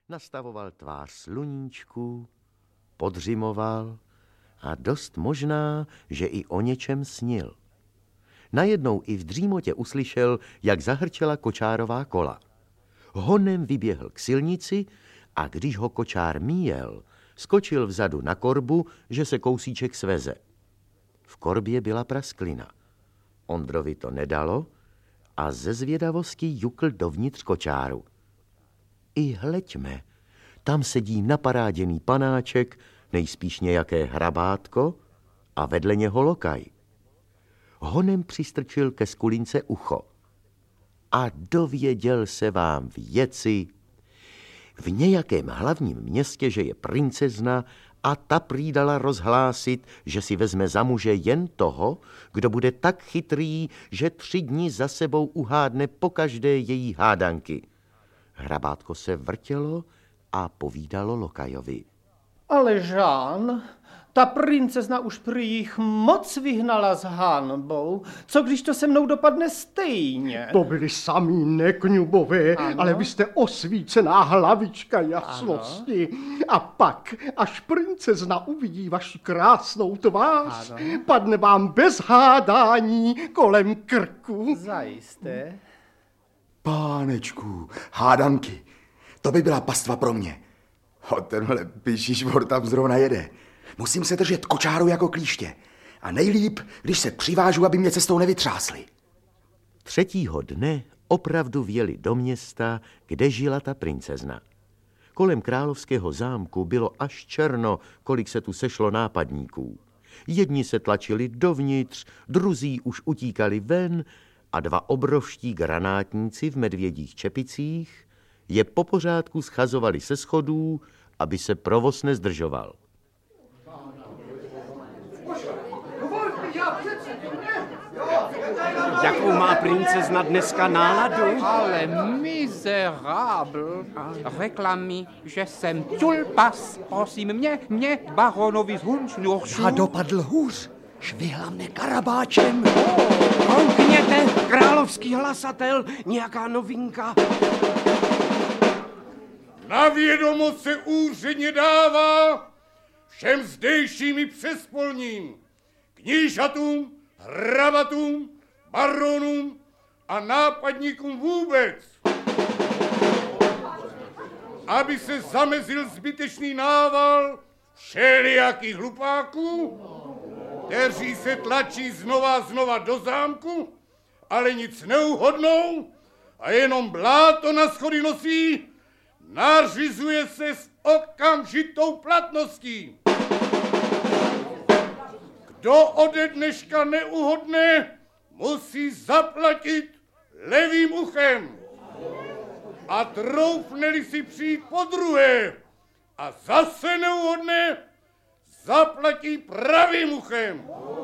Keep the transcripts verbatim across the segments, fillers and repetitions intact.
Nastavoval tvář sluníčku, podřimoval a dost možná, že i o něčem snil. Najednou i v dřímotě uslyšel, jak zahrčela kočárová kola. Honem vyběhl k silnici a když ho kočár míjel, skočil vzadu na korbu, že se kousíček sveze. V korbě byla prasklina. Ondrovi to nedalo a ze zvědavosti jukl dovnitř kočáru. I hleďme, tam sedí naparáděný panáček, nejspíš nějaké hrabátko a vedle něho lokaj. Honem přistrčil ke skulince ucho. A dověděl se vám věci. V nějakém hlavním městě, že je princezna a ta prý dala rozhlásit, že si vezme za muže jen toho, kdo bude tak chytrý, že tři dny za sebou uhádne pokaždé její hádanky. Hrabátko se vrtělo a povídalo lokajovi. Ale Žán, ta princezna už prý jich moc vyhnala s hanbou. Co když to se mnou dopadne stejně? To byli samý nekňubové, ano? Ale vy jste osvícená hlavička jasnosti. Ano? A pak, až princezna uvidí vaši krásnou tvář, ano? Padne vám bez hádání kolem krku. Zajisté. Pánečku, hádanky, to by byla pastva pro mě. O tenhle píší švor tam zrovna jede. Musím se držet kočáru jako klíště. A nejlíp, když se přivážu, aby mě cestou nevytřásli. Třetího dne opravdu vjeli do města, kde žila ta princezna. Kolem královského zámku bylo až černo, kolik se tu sešlo nápadníků. Jedni se tlačili dovnitř, druzí už utíkali ven a dva obrovští granátníci v medvědích čepicích je po pořádku schazovali se schodů, aby se provoz nezdržoval. Jakou má princezna dneska náladu? Ale miserable. Řekla mi, že jsem tulpas. Prosím, mě, mě, baronovi z Hunšnuršu. A dopadl hůř. Švihla mne karabáčem. Koukněte, královský hlasatel, nějaká novinka. Na vědomost se úředně dává všem zdejším i přespolním, knížatům, hrabatům, baronům a nápadníkům vůbec, aby se zamezil zbytečný nával všelijakých hlupáků, kteří se tlačí znova a znova do zámku, ale nic neuhodnou a jenom bláto na schody nosí, nařizuje se s okamžitou platností. Kdo ode dneška neuhodne, musí zaplatit levým uchem. A troufne-li si přijít podruhé a zase neuhodne, zaplatí pravým uchem.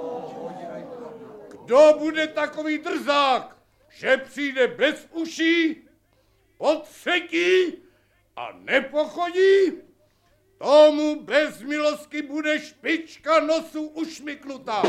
Kdo bude takový drzák, že přijde bez uší, pod třetí a nepochodí, tomu bez milostky bude špička nosu ušmyknutá.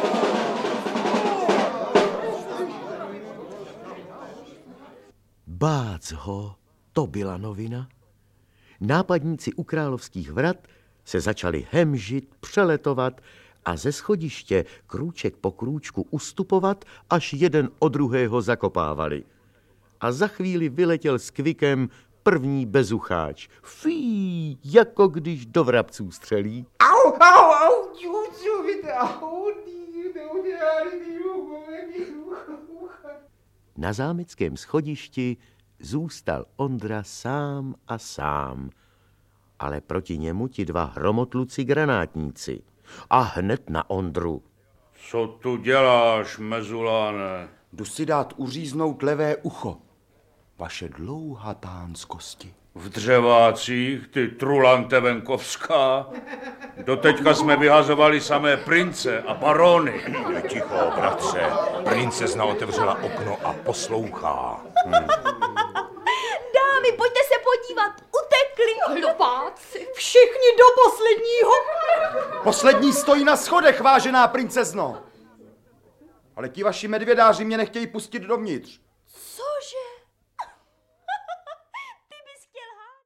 Bác ho, to byla novina. Nápadníci u královských vrat se začali hemžit, přeletovat a ze schodiště krůček po krůčku ustupovat, až jeden od druhého zakopávali. A za chvíli vyletěl s kvikem první bezucháč. Fí, jako když do vrabců střelí. Au, au, au, au, Na zámeckém schodišti zůstal Ondra sám a sám, ale proti němu ti dva hromotluci granátníci. A hned na Ondru. Co tu děláš, mezuláne? Jdu si dát uříznout levé ucho. Vaše dlouhatánskosti. V dřevácích, ty trulante venkovská. Doteďka jsme vyhazovali samé prince a barony. Ticho, bratře. Princezna otevřela okno a poslouchá. Hmm. Dámy, pojďte se podívat. Utekli. Hlupáci. Všichni do posledního. Poslední stojí na schodech, vážená princezno. Ale ti vaši medvědáři mě nechtějí pustit dovnitř.